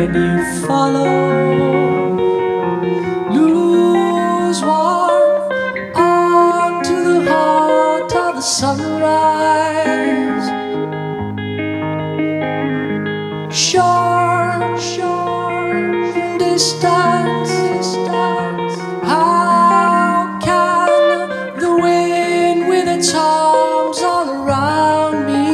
when you follow, lose one onto the heart of the sunrise. Short, short distance, how can the wind with its arms all around me,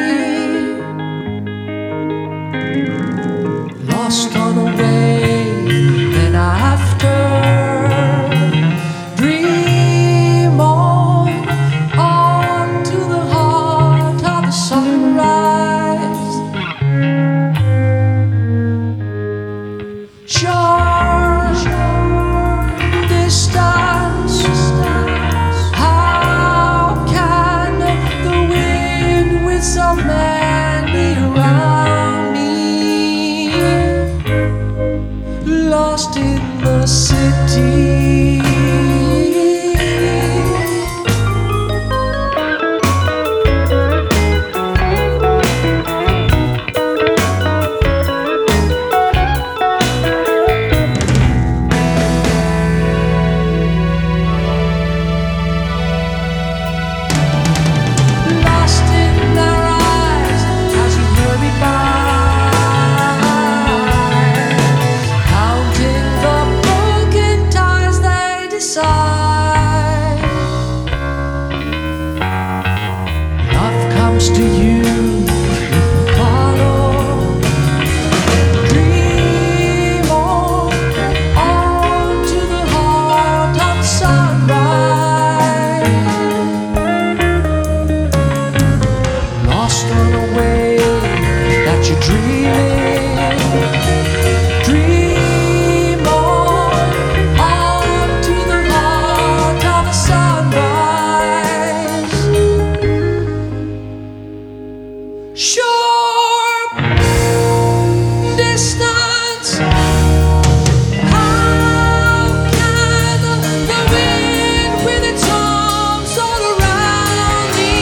lost on a wave, then after dream on to the heart of the sunrise. Short distance, how can the wind with so many around me, lost in the city. Lost in their eyes as you hurry by, counting the broken ties they decide. Love comes to you, follow, dream on to the heart of sunrise. Lost on a wave that you're dreaming, dream on to the heart of the sunrise. Short distance, how can the wind with its arms all around me,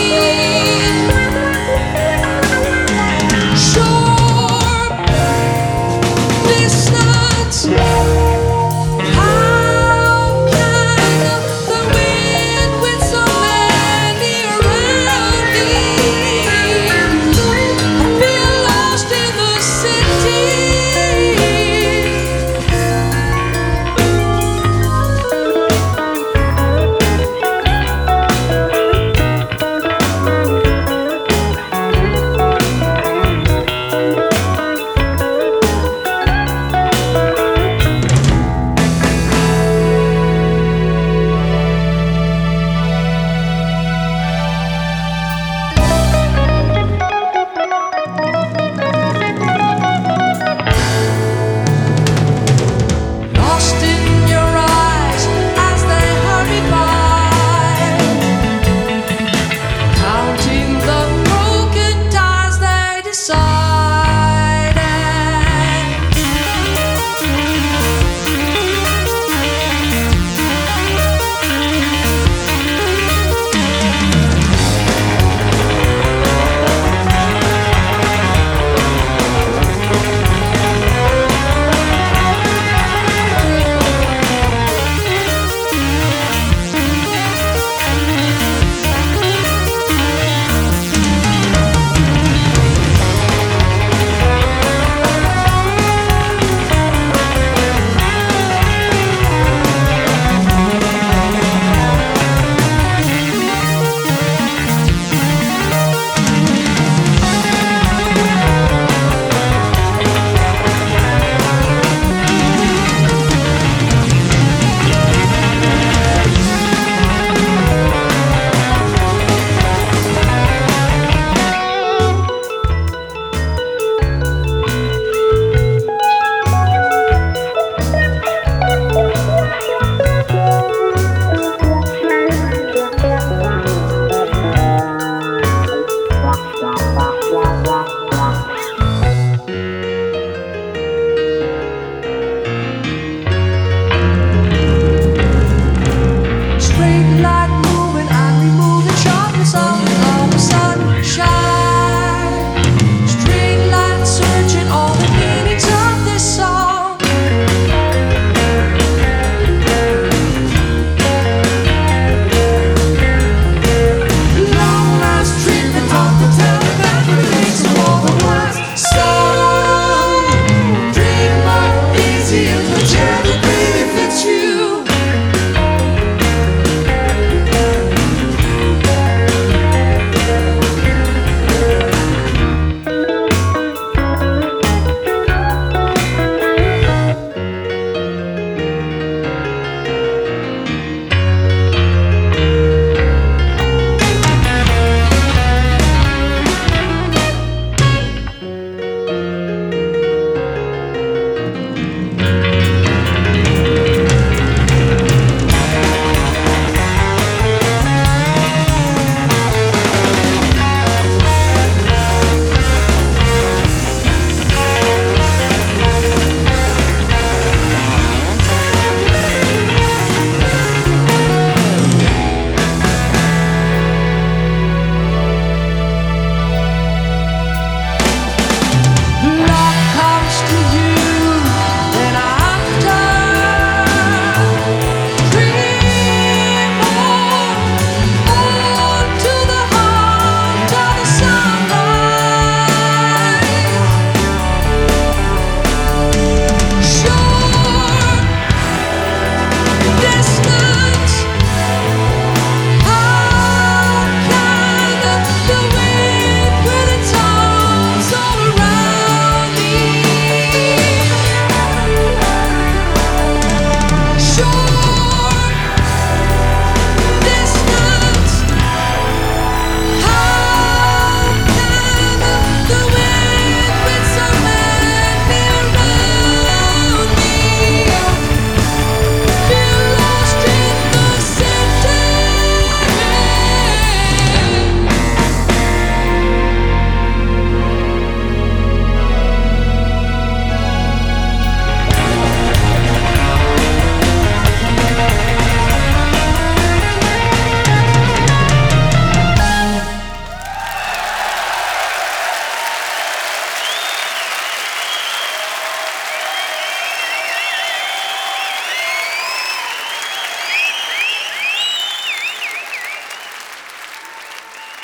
short distance, how can the wind with so many around me, I feel lost in the city. Lost in your eyes as they hurry by, counting the broken ties they decide. Wow.